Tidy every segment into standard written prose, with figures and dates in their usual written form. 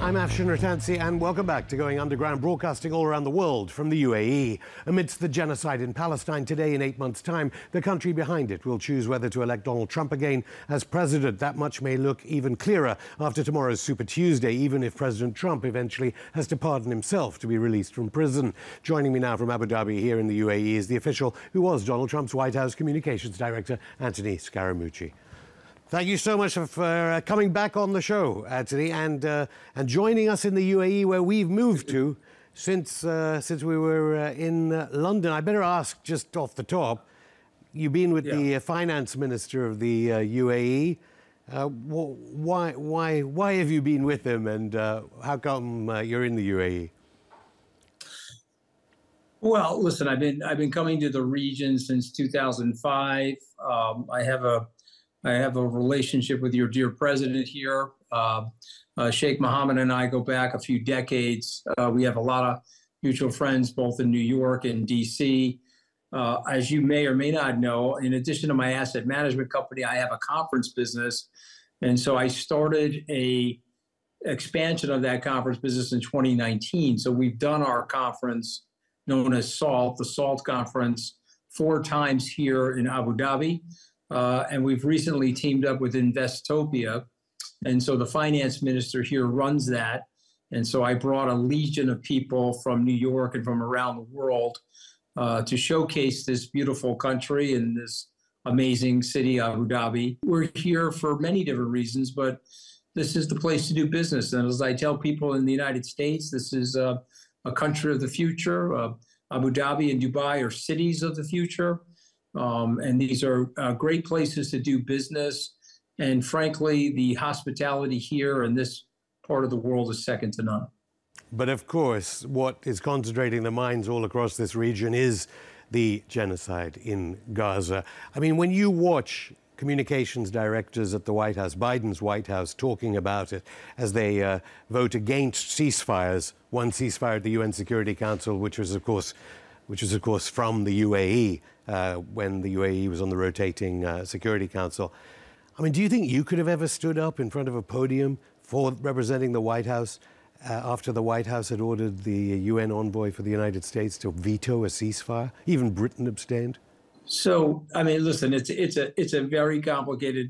I'm Afshin Rattansi, and welcome back to Going Underground, broadcasting all around the world from the UAE. Amidst the genocide in Palestine today, in 8 months' time, the country behind it will choose whether to elect Donald Trump again as president. That much may look even clearer after tomorrow's Super Tuesday, even if President Trump eventually has to pardon himself to be released from prison. Joining me now from Abu Dhabi here in the UAE is the official who was Donald Trump's White House Communications Director, Anthony Scaramucci. Thank you so much for coming back on the show, Anthony, and joining us in the UAE, where we've moved to since we were in London. I better ask just off the top, you've been with the finance minister of the UAE. Why have you been with him, and how come you're in the UAE? Well, listen, I've been coming to the region since 2005. I have a relationship with your dear president here. Sheikh Mohammed and I go back a few decades. We have a lot of mutual friends, both in New York and DC. As you may or may not know, in addition to my asset management company, I have a conference business. And so I started a expansion of that conference business in 2019. So we've done our conference known as SALT, the SALT conference, 4 times here in Abu Dhabi. And we've recently teamed up with Investopia. And so the finance minister here runs that. And so I brought a legion of people from New York and from around the world to showcase this beautiful country and this amazing city, Abu Dhabi. We're here for many different reasons, but this is the place to do business. And as I tell people in the United States, this is a country of the future. Abu Dhabi and Dubai are cities of the future. And these are great places to do business. And frankly, the hospitality here in this part of the world is second to none. But of course, what is concentrating the minds all across this region is the genocide in Gaza. I mean, when you watch communications directors at the White House, Biden's White House, talking about it as they vote against ceasefires, one ceasefire at the UN Security Council, which was, of course, from the UAE, when the UAE was on the rotating Security Council. I mean, do you think you could have ever stood up in front of a podium for representing the White House after the White House had ordered the UN envoy for the United States to veto a ceasefire? Even Britain abstained. So, I mean, listen, it's a very complicated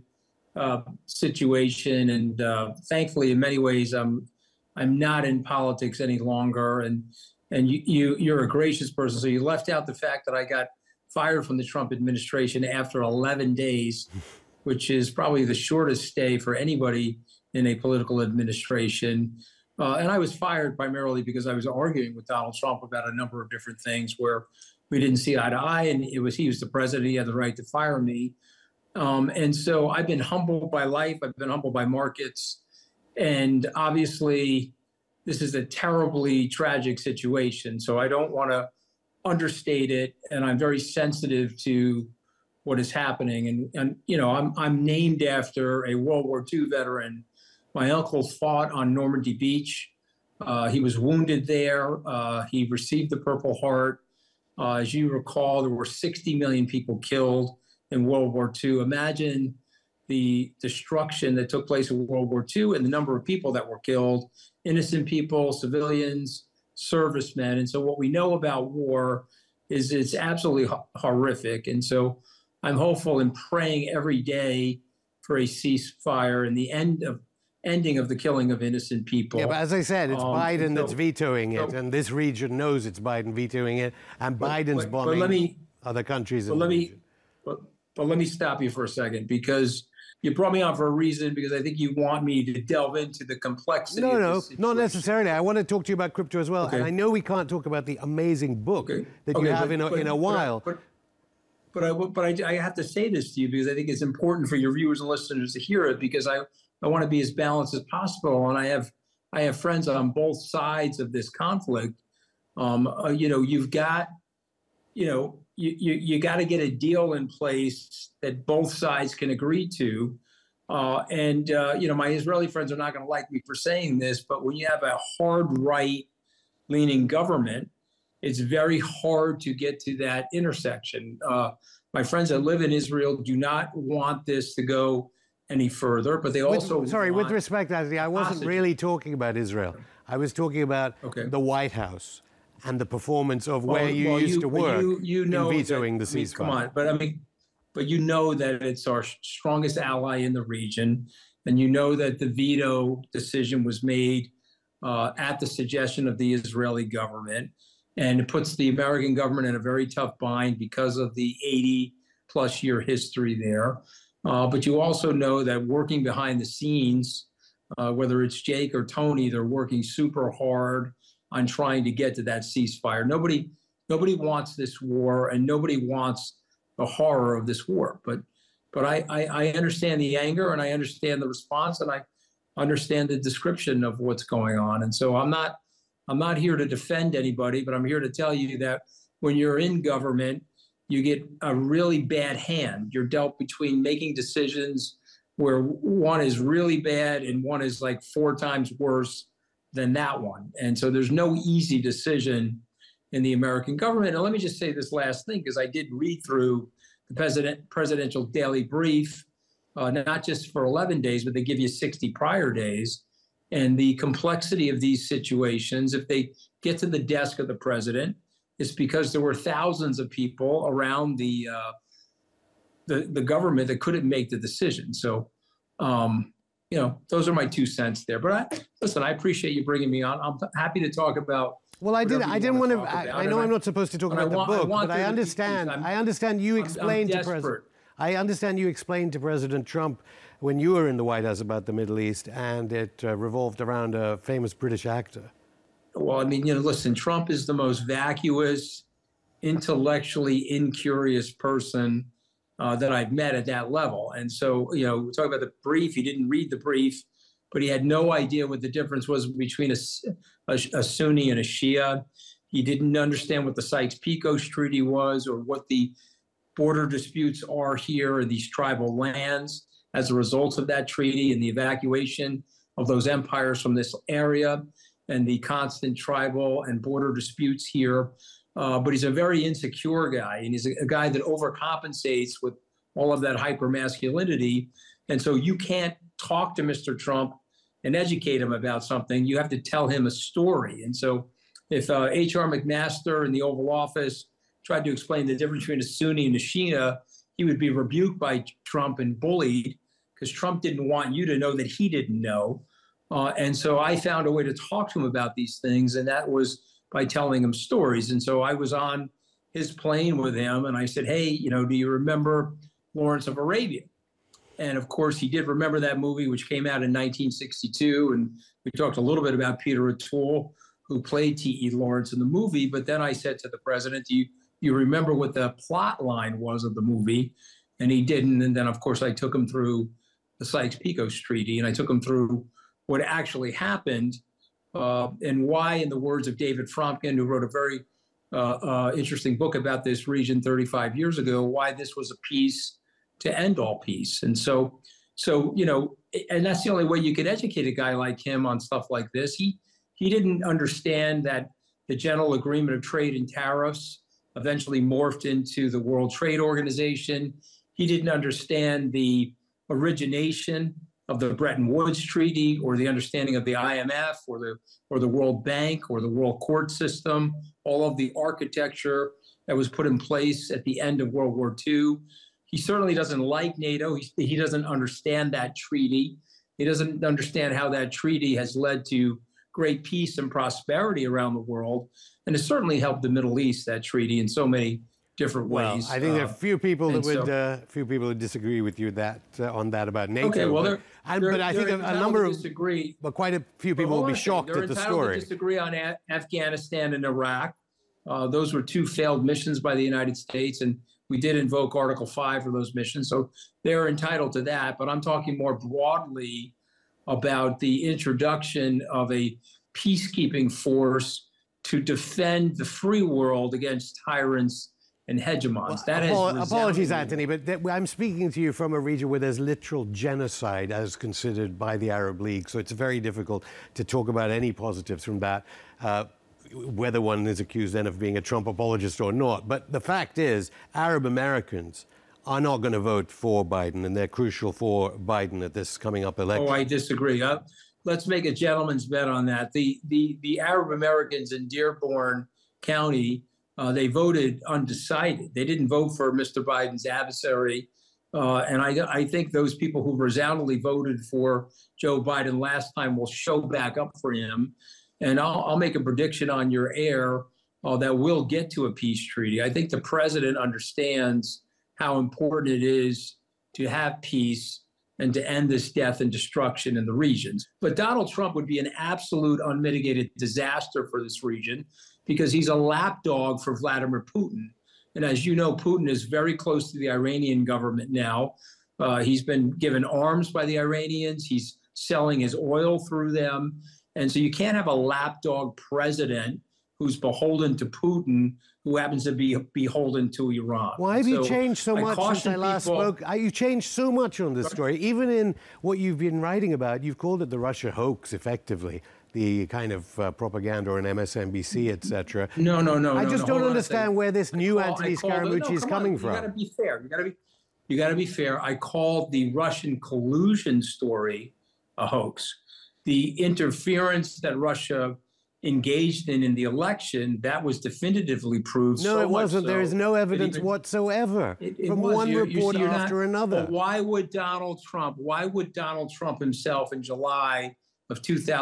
situation, and thankfully, in many ways, I'm not in politics any longer, and you're a gracious person. So you left out the fact that I got fired from the Trump administration after 11 days, which is probably the shortest stay for anybody in a political administration. And I was fired primarily because I was arguing with Donald Trump about a number of different things where we didn't see eye to eye, and he was the president, he had the right to fire me. And so I've been humbled by life, I've been humbled by markets, and obviously this is a terribly tragic situation. So I don't want to understate it, and I'm very sensitive to what is happening. And you know, I'm named after a World War II veteran. My uncle fought on Normandy Beach. He was wounded there. He received the Purple Heart. As you recall, there were 60 million people killed in World War II. Imagine the destruction that took place in World War II and the number of people that were killed, innocent people, civilians, servicemen. And so what we know about war is it's absolutely horrific. And so I'm hopeful and praying every day for a ceasefire and the ending of the killing of innocent people. Yeah, but as I said, it's Biden that's vetoing it, and this region knows it's Biden vetoing it, and Biden's bombing other countries in the region. But let me stop you for a second, because you brought me on for a reason, because I think you want me to delve into the complexity of this situation. Not necessarily. I want to talk to you about crypto as well. Okay. And I know we can't talk about the amazing book that you have in a while. But I have to say this to you because I think it's important for your viewers and listeners to hear it, because I want to be as balanced as possible. And I have friends on both sides of this conflict. You know, you've got, you got to get a deal in place that both sides can agree to. You know, my Israeli friends are not going to like me for saying this, but when you have a hard right-leaning government, it's very hard to get to that intersection. My friends that live in Israel do not want this to go any further, but they also with respect, Anthony, I wasn't really talking about Israel. I was talking about the White House and the performance of where you used to work in vetoing the ceasefire. Come on, but you know that it's our strongest ally in the region, and you know that the veto decision was made at the suggestion of the Israeli government, and it puts the American government in a very tough bind because of the 80-plus year history there. But you also know that working behind the scenes, whether it's Jake or Tony, they're working super hard on trying to get to that ceasefire. Nobody wants this war, and nobody wants the horror of this war. But I understand the anger, and I understand the response, and I understand the description of what's going on. And so I'm not here to defend anybody, but I'm here to tell you that when you're in government, you get a really bad hand. You're dealt between making decisions where one is really bad and one is like 4 times worse than that one. And so there's no easy decision in the American government. And let me just say this last thing, because I did read through the presidential daily brief, not just for 11 days, but they give you 60 prior days. And the complexity of these situations, if they get to the desk of the president, it's because there were thousands of people around the government that couldn't make the decision. So, those are my 2 cents there. But listen, I appreciate you bringing me on. I'm happy to talk about. Well, I didn't want to. I know I'm not supposed to talk about the book, but I understand. I understand you explained to President. I understand you explained to President Trump when you were in the White House about the Middle East, and it revolved around a famous British actor. Well, I mean, listen, Trump is the most vacuous, intellectually incurious person that I've met at that level. And so, we talk about the brief. He didn't read the brief, but he had no idea what the difference was between a Sunni and a Shia. He didn't understand what the Sykes-Picot Treaty was, or what the border disputes are here in these tribal lands as a result of that treaty and the evacuation of those empires from this area, and the constant tribal and border disputes here. But he's a very insecure guy, and he's a guy that overcompensates with all of that hypermasculinity. And so you can't talk to Mr. Trump and educate him about something. You have to tell him a story. And so if H.R. McMaster in the Oval Office tried to explain the difference between a Sunni and a Shia, he would be rebuked by Trump and bullied, because Trump didn't want you to know that he didn't know. And so I found a way to talk to him about these things, and that was by telling him stories. And so I was on his plane with him, and I said, hey, do you remember Lawrence of Arabia? And of course, he did remember that movie, which came out in 1962. And we talked a little bit about Peter O'Toole, who played T.E. Lawrence in the movie. But then I said to the president, do you remember what the plot line was of the movie? And he didn't. And then, of course, I took him through the Sykes-Picot Treaty, and I took him through what actually happened, and why, in the words of David Fromkin, who wrote a very interesting book about this region 35 years ago, why this was a peace to end all peace. And so and that's the only way you could educate a guy like him on stuff like this. He didn't understand that the General Agreement of Trade and Tariffs eventually morphed into the World Trade Organization. He didn't understand the origination of the Bretton Woods Treaty, or the understanding of the IMF, or the World Bank, or the World Court System, all of the architecture that was put in place at the end of World War II. He certainly doesn't like NATO. He doesn't understand that treaty. He doesn't understand how that treaty has led to great peace and prosperity around the world, and has certainly helped the Middle East, that treaty, in so many different ways. I think there are few people who disagree with you on that about NATO. Okay, well, but I think a number of disagree. But quite a few people will be shocked at the story. They're entitled to disagree on Afghanistan and Iraq. Those were 2 failed missions by the United States, and we did invoke Article 5 for those missions, so they're entitled to that. But I'm talking more broadly about the introduction of a peacekeeping force to defend the free world against tyrants and hegemons. Apologies, Anthony, but I'm speaking to you from a region where there's literal genocide as considered by the Arab League, so it's very difficult to talk about any positives from that, whether one is accused then of being a Trump apologist or not. But the fact is, Arab Americans are not going to vote for Biden, and they're crucial for Biden at this coming up election. Oh, I disagree. Let's make a gentleman's bet on that. The Arab Americans in Dearborn County, they voted undecided. They didn't vote for Mr. Biden's adversary. And I think those people who resoundingly voted for Joe Biden last time will show back up for him. And I'll make a prediction on your air that we'll get to a peace treaty. I think the president understands how important it is to have peace and to end this death and destruction in the regions. But Donald Trump would be an absolute unmitigated disaster for this region because he's a lapdog for Vladimir Putin. And as you know, Putin is very close to the Iranian government now. He's been given arms by the Iranians. He's selling his oil through them. And so you can't have a lapdog president who's beholden to Putin, who happens to be beholden to Iran. Why have you changed so much since I last spoke? You changed so much on this story. Even in what you've been writing about, you've called it the Russia hoax, effectively, the kind of propaganda on MSNBC, etc. No. I just don't understand where this new Anthony Scaramucci is coming from. You got to be fair. You got to be fair. I called the Russian collusion story a hoax. The interference that Russia engaged in the election, that was definitively proved. No, it wasn't. So there is no evidence whatsoever from one report after another. Why would Donald Trump himself in July of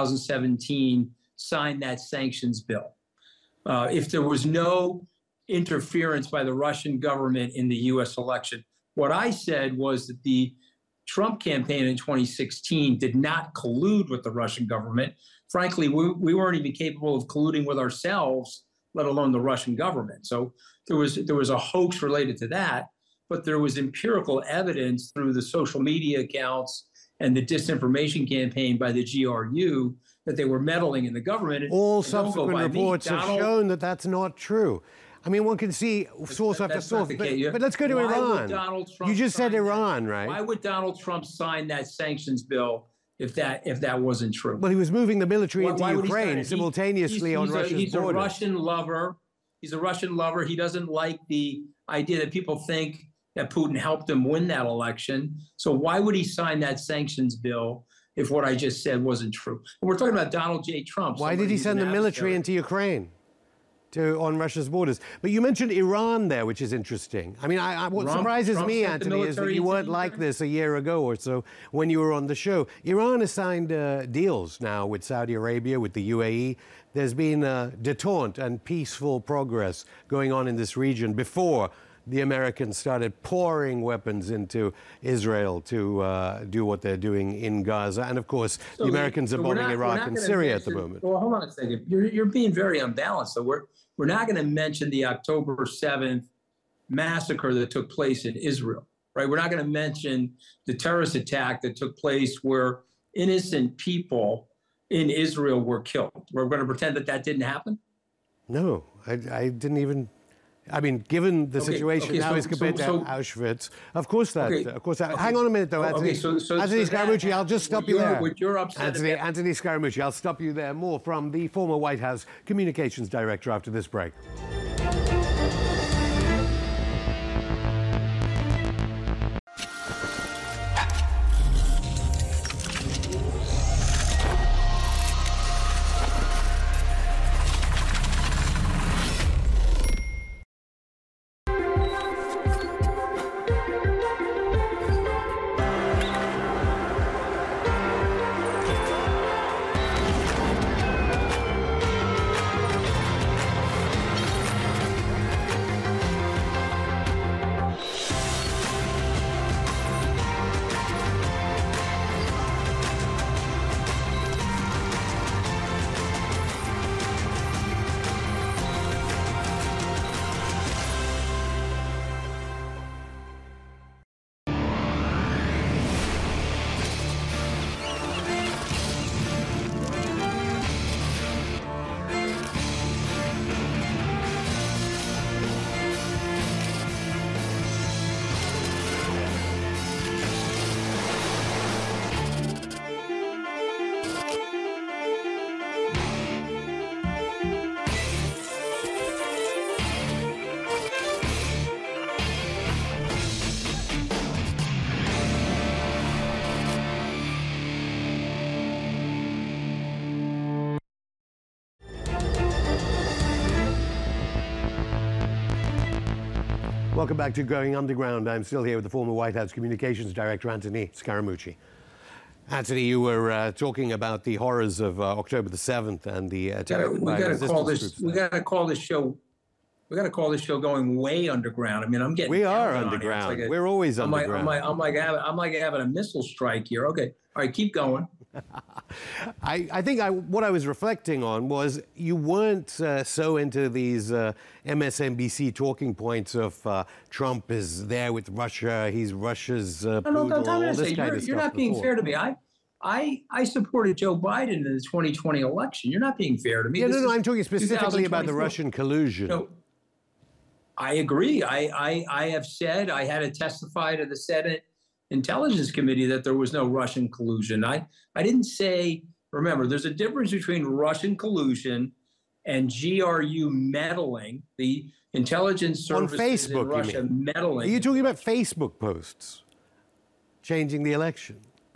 2017 sign that sanctions bill? If there was no interference by the Russian government in the U.S. election, what I said was that the Trump campaign in 2016 did not collude with the Russian government. Frankly, we weren't even capable of colluding with ourselves, let alone the Russian government. So there was a hoax related to that, but there was empirical evidence through the social media accounts and the disinformation campaign by the GRU that they were meddling in the government. All subsequent reports have shown that that's not true. I mean, one can see source after source, but let's go to Iran. You just said Iran, right? Why would Donald Trump sign that sanctions bill if that wasn't true? Well, he was moving the military into Ukraine simultaneously on Russia's borders. He's a Russian lover. He's a Russian lover. He doesn't like the idea that people think that Putin helped him win that election. So why would he sign that sanctions bill if what I just said wasn't true? And we're talking about Donald J. Trump. Why did he send the military into Ukraine? On Russia's borders. But you mentioned Iran there, which is interesting. I mean, what surprises me, Anthony, is that you weren't like this a year ago or so when you were on the show. Iran has signed deals now with Saudi Arabia, with the UAE. There's been détente and peaceful progress going on in this region before the Americans started pouring weapons into Israel to do what they're doing in Gaza. And, of course, the Americans are bombing Iraq and Syria at the moment. Well, hold on a second. You're being very unbalanced. So we're not going to mention the October 7th massacre that took place in Israel, right? We're not going to mention the terrorist attack that took place where innocent people in Israel were killed. We're going to pretend that didn't happen? No, I didn't even... I mean, given the situation now as compared to Auschwitz, of course that. Hang on a minute, though, Anthony. Anthony Scaramucci, I'll just stop you there. Anthony Scaramucci, I'll stop you there. More from the former White House communications director after this break. Welcome back to Going Underground. I'm still here with the former White House Communications Director, Anthony Scaramucci. Anthony, you were talking about the horrors of October the 7th and the attack by resistance groups. We got to call this show. We got to call this show going way underground. I mean, I'm getting. We are underground. Like we're always underground. I'm like having a missile strike here. Okay, all right, keep going. I think what I was reflecting on was you weren't so into these MSNBC talking points of Trump is there with Russia, he's Russia's poodle, all this kind of stuff. You're not being fair to me. I supported Joe Biden in the 2020 election. You're not being fair to me. Yeah, no, I'm talking specifically about the Russian collusion. No, I agree. I have said, I had to testify to the Senate Intelligence Committee that there was no Russian collusion. I didn't say, remember, there's a difference between Russian collusion and GRU meddling, the intelligence services on Facebook, in Russia meddling. Are you talking about Facebook posts changing the election?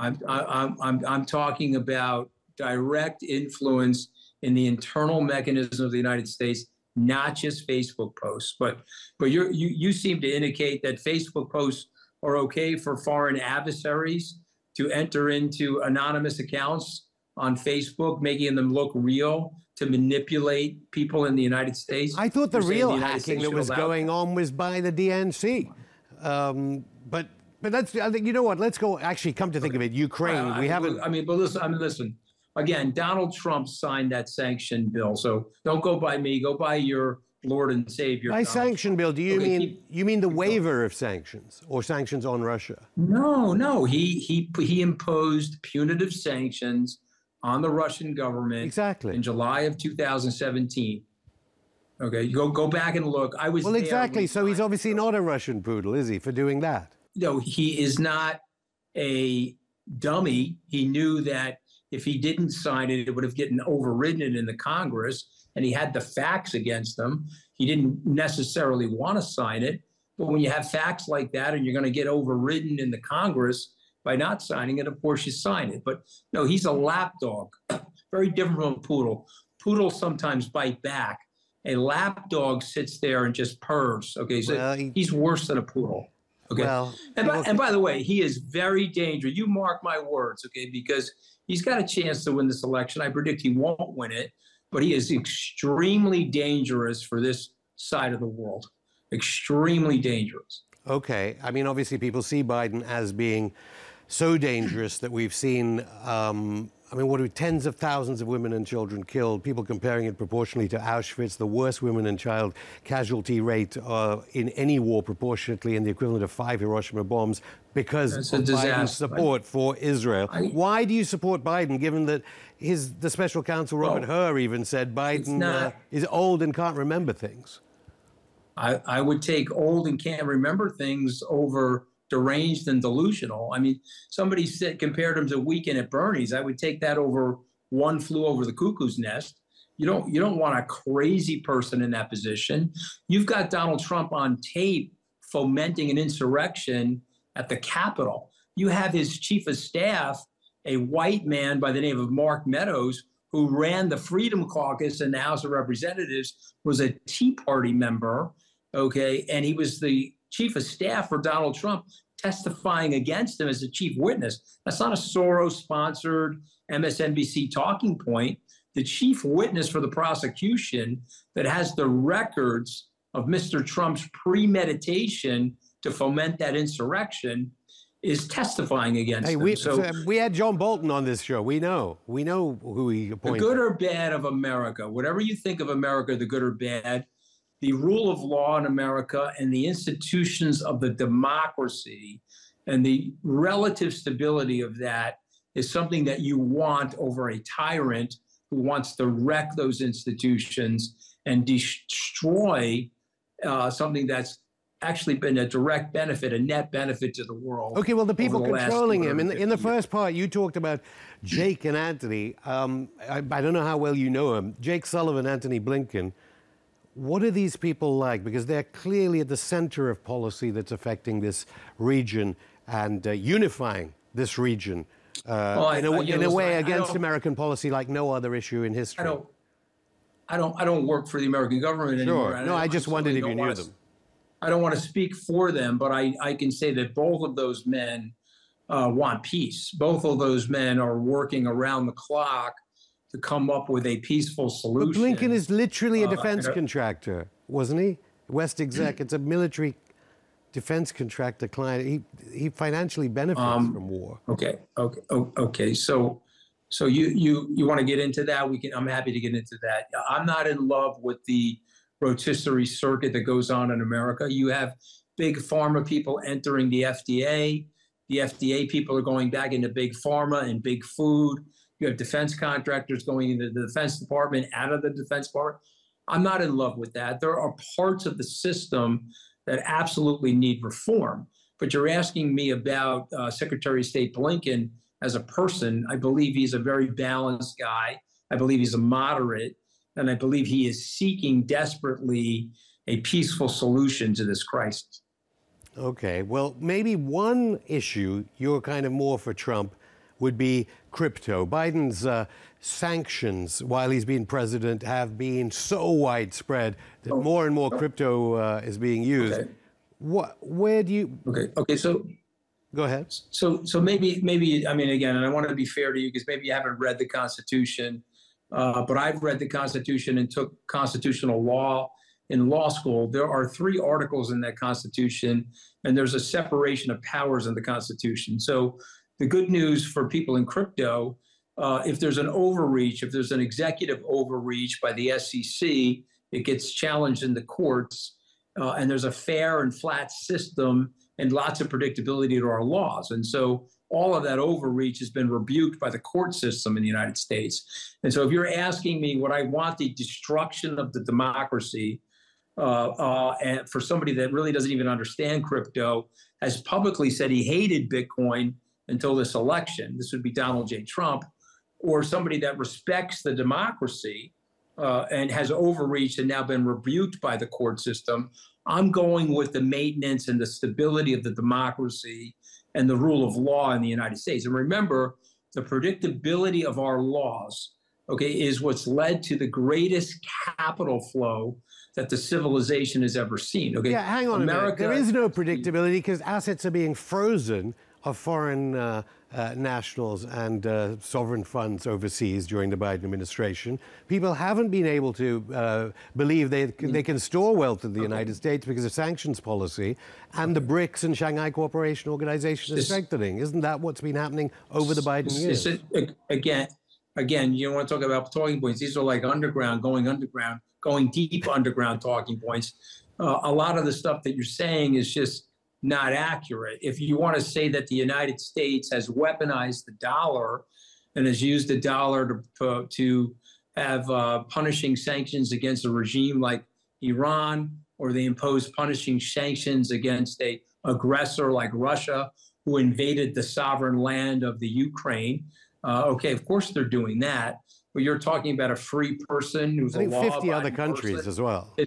I'm talking about direct influence in the internal mechanism of the United States, not just Facebook posts. But you seem to indicate that Facebook posts are okay for foreign adversaries to enter into anonymous accounts on Facebook, making them look real to manipulate people in the United States. I thought the real hacking that was going on was by the DNC. But that's, I think, you know what, let's go, actually, come to think of it, Ukraine, we haven't... But listen, again, Donald Trump signed that sanction bill, so don't go by me, go by your Lord and Savior. By sanction bill, do you mean the waiver of sanctions or sanctions on Russia? No. He imposed punitive sanctions on the Russian government in July of 2017. Okay, you go back and look. I was well, exactly. So he's obviously not a Russian poodle, is he, for doing that? No, he is not a dummy. He knew that if he didn't sign it, it would have gotten overridden in the Congress. And he had the facts against him. He didn't necessarily want to sign it. But when you have facts like that and you're going to get overridden in the Congress by not signing it, of course you sign it. But no, he's a lapdog, very different from a poodle. Poodles sometimes bite back. A lapdog sits there and just purrs. Okay, so he's worse than a poodle. Okay, and by the way, he is very dangerous. You mark my words, okay, because he's got a chance to win this election. I predict he won't win it. But he is extremely dangerous for this side of the world. Extremely dangerous. Okay. I mean, obviously, people see Biden as being so dangerous that we've seen, tens of thousands of women and children killed, people comparing it proportionally to Auschwitz, the worst women and child casualty rate in any war proportionately in the equivalent of 5 Hiroshima bombs because of Biden's support for Israel. Why do you support Biden, given that the special counsel, Robert Hur, even said Biden is old and can't remember things? I would take old and can't remember things over deranged and delusional. I mean, somebody compared him to Weekend at Bernie's. I would take that over One Flew Over the Cuckoo's Nest. You don't want a crazy person in that position. You've got Donald Trump on tape fomenting an insurrection at the Capitol. You have his chief of staff, a white man by the name of Mark Meadows, who ran the Freedom Caucus in the House of Representatives, was a Tea Party member, okay, and he was the chief of staff for Donald Trump, testifying against him as a chief witness. That's not a Soros-sponsored MSNBC talking point. The chief witness for the prosecution that has the records of Mr. Trump's premeditation to foment that insurrection is testifying against him. We had John Bolton on this show. We know who he appointed. The good or bad of America, whatever you think of America, the good or bad, the rule of law in America and the institutions of the democracy and the relative stability of that is something that you want over a tyrant who wants to wreck those institutions and destroy something that's actually been a direct benefit, a net benefit to the world. Okay, well, the people controlling him. In the first part, you talked about Jake and Anthony. I don't know how well you know him. Jake Sullivan, Anthony Blinken. What are these people like? Because they're clearly at the center of policy that's affecting this region and unifying this region in a way against American policy like no other issue in history. I don't work for the American government anymore. Sure. No, I just wondered if you knew them. I don't want to speak for them, but I can say that both of those men want peace. Both of those men are working around the clock to come up with a peaceful But solution. Blinken is literally a defense and contractor, wasn't he? West Exec, it's a military defense contractor client. He financially benefits from war. Okay. So you want to get into that? I'm happy to get into that. I'm not in love with the rotisserie circuit that goes on in America. You have big pharma people entering the FDA. The FDA people are going back into big pharma and big food. You have defense contractors going into the Defense Department, out of the Defense Department. I'm not in love with that. There are parts of the system that absolutely need reform. But you're asking me about Secretary of State Blinken as a person. I believe he's a very balanced guy. I believe he's a moderate. And I believe he is seeking desperately a peaceful solution to this crisis. Okay, well, maybe one issue you're kind of more for Trump would be crypto. Biden's sanctions, while he's been president, have been so widespread that more and more crypto is being used. Okay. Where do you... Okay, so... Go ahead. So maybe, I mean, again, and I want to be fair to you because maybe you haven't read the Constitution, but I've read the Constitution and took constitutional law in law school. There are 3 articles in that Constitution, and there's a separation of powers in the Constitution. So the good news for people in crypto, if there's an overreach, if there's an executive overreach by the SEC, it gets challenged in the courts, and there's a fair and flat system and lots of predictability to our laws. And so all of that overreach has been rebuked by the court system in the United States. And so if you're asking me what I want, the destruction of the democracy, and for somebody that really doesn't even understand crypto, has publicly said he hated Bitcoin until this election, this would be Donald J. Trump, or somebody that respects the democracy and has overreached and now been rebuked by the court system, I'm going with the maintenance and the stability of the democracy and the rule of law in the United States. And remember, the predictability of our laws, okay, is what's led to the greatest capital flow that the civilization has ever seen. Okay, yeah, hang on a minute. There is no predictability because assets are being frozen of foreign nationals and sovereign funds overseas during the Biden administration. People haven't been able to believe they can store wealth in the United States because of sanctions policy, and the BRICS and Shanghai Cooperation Organization is strengthening. Isn't that what's been happening over the Biden years? Again, you want to talk about talking points. These are like going deep underground talking points. A lot of the stuff that you're saying is just not accurate. If you want to say that the United States has weaponized the dollar and has used the dollar to have punishing sanctions against a regime like Iran, or they impose punishing sanctions against an aggressor like Russia who invaded the sovereign land of the Ukraine, okay, of course they're doing that. But you're talking about a free person who's I think a 50 other law-abiding countries person. as well.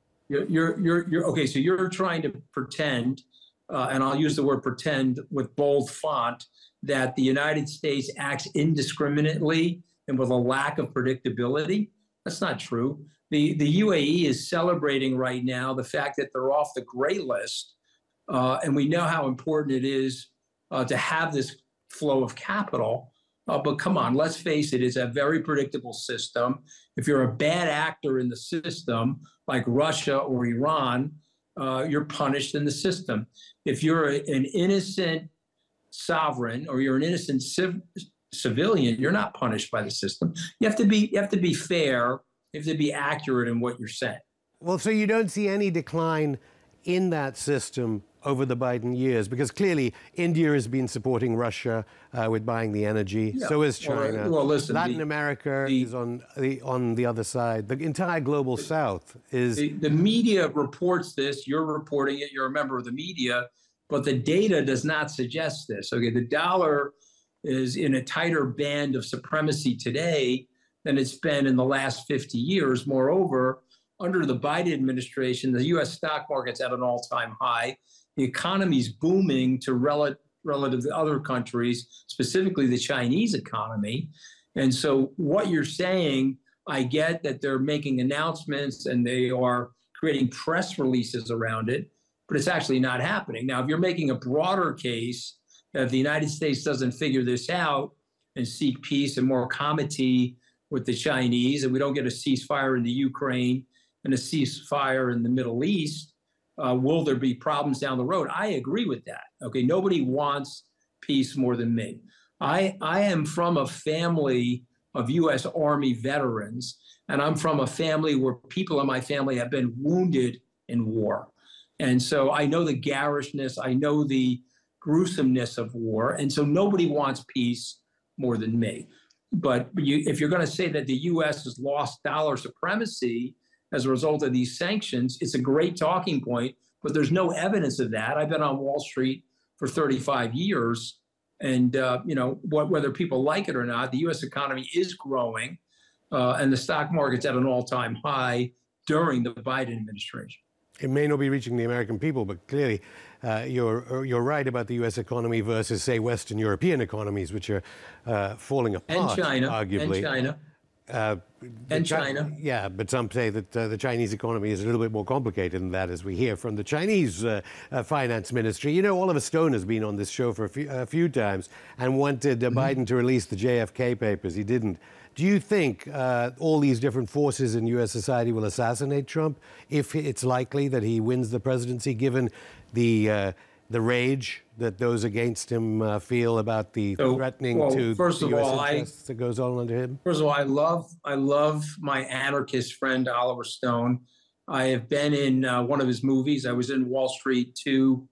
You're okay. So you're trying to pretend, and I'll use the word pretend with bold font, that the United States acts indiscriminately and with a lack of predictability. That's not true. The UAE is celebrating right now the fact that they're off the gray list, and we know how important it is to have this flow of capital. But come on, let's face it, it's a very predictable system. If you're a bad actor in the system, like Russia or Iran, you're punished in the system. If you're an innocent sovereign or you're an innocent civilian, you're not punished by the system. You have to be fair. You have to be accurate in what you're saying. Well, so you don't see any decline in that system over the Biden years, because clearly India has been supporting Russia with buying the energy. Yeah. So is China. Well, listen, Latin America is on the other side. The entire global South is. The media reports this. You're reporting it. You're a member of the media, but the data does not suggest this. Okay, the dollar is in a tighter band of supremacy today than it's been in the last 50 years. Moreover, under the Biden administration, the U.S. stock market's at an all-time high. The economy's booming to relative to other countries, specifically the Chinese economy. And so what you're saying, I get that they're making announcements and they are creating press releases around it. but it's actually not happening. Now, if you're making a broader case that if the United States doesn't figure this out and seek peace and more comity with the Chinese, and we don't get a ceasefire in the Ukraine and a ceasefire in the Middle East, will there be problems down the road? I agree with that. Okay, nobody wants peace more than me. I am from a family of U.S. Army veterans, and I'm from a family where people in my family have been wounded in war. And so I know the garishness, I know the gruesomeness of war, and so nobody wants peace more than me. But if you're going to say that the U.S. has lost dollar supremacy as a result of these sanctions, it's a great talking point, but there's no evidence of that. I've been on Wall Street for 35 years, and whether people like it or not, the U.S. economy is growing, and the stock market's at an all-time high during the Biden administration. It may not be reaching the American people, but clearly you're right about the U.S. economy versus, say, Western European economies, which are falling apart, and China, arguably. And China. Yeah, but some say that the Chinese economy is a little bit more complicated than that, as we hear from the Chinese finance ministry. You know, Oliver Stone has been on this show for a few times and wanted Biden to release the JFK papers. He didn't. Do you think all these different forces in U.S. society will assassinate Trump if it's likely that he wins the presidency, given the rage that those against him feel about the threatening to first the of U.S. all, interests that goes on under him? First of all, I love my anarchist friend Oliver Stone. I have been in one of his movies. I was in Wall Street 2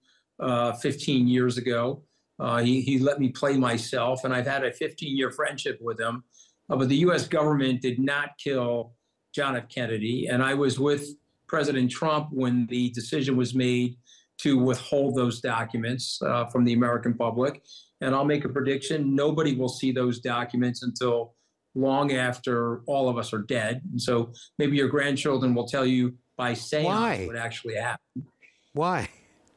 15 years ago. He let me play myself, and I've had a 15-year friendship with him. But the U.S. government did not kill John F. Kennedy, and I was with President Trump when the decision was made to withhold those documents from the American public. And I'll make a prediction: nobody will see those documents until long after all of us are dead. And so maybe your grandchildren will tell you by saying what actually happened. Why?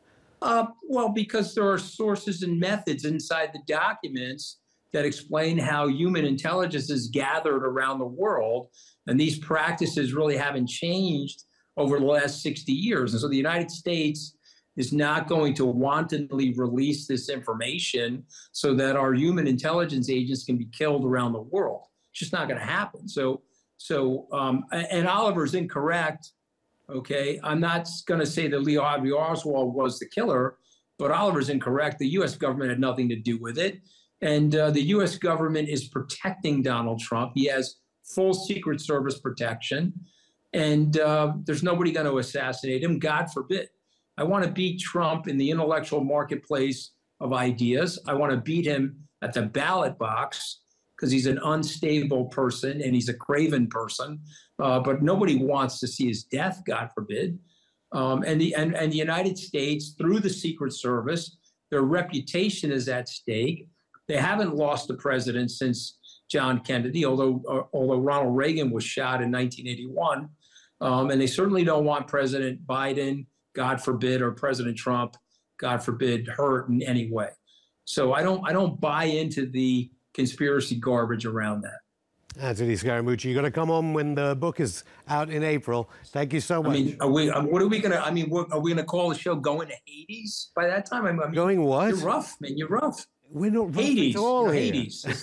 Well, because there are sources and methods inside the documents that explain how human intelligence is gathered around the world. And these practices really haven't changed over the last 60 years. And so the United States is not going to wantonly release this information so that our human intelligence agents can be killed around the world. It's just not going to happen. And Oliver's incorrect. Okay, I'm not going to say that Lee Harvey Oswald was the killer, but Oliver's incorrect. The U.S. government had nothing to do with it. And the U.S. government is protecting Donald Trump. He has full Secret Service protection. And there's nobody going to assassinate him, God forbid. I want to beat Trump in the intellectual marketplace of ideas. I want to beat him at the ballot box because he's an unstable person and he's a craven person. But nobody wants to see his death, God forbid. And the United States, through the Secret Service, their reputation is at stake. They haven't lost the president since John Kennedy, although Ronald Reagan was shot in 1981. And they certainly don't want President Biden, God forbid, or President Trump, God forbid, hurt in any way. So I don't buy into the conspiracy garbage around that. Anthony Scaramucci, you're going to come on when the book is out in April. Thank you so much. I mean, are we going to call the show Going to Hades by that time? Going what? You're rough, man. You're rough. We're not Hades. At all here. Hades. It's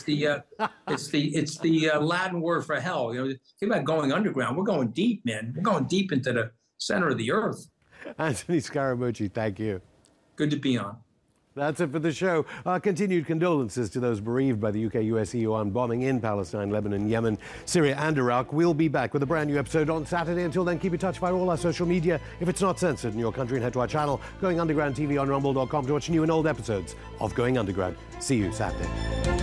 the Latin word for hell. You know, think about going underground. We're going deep, man. We're going deep into the center of the earth. Anthony Scaramucci, thank you. Good to be on. That's it for the show. Our continued condolences to those bereaved by the UK-US EU armed bombing in Palestine, Lebanon, Yemen, Syria and Iraq. We'll be back with a brand new episode on Saturday. Until then, keep in touch via all our social media. If it's not censored in your country, and head to our channel, Going Underground TV on rumble.com, to watch new and old episodes of Going Underground. See you Saturday.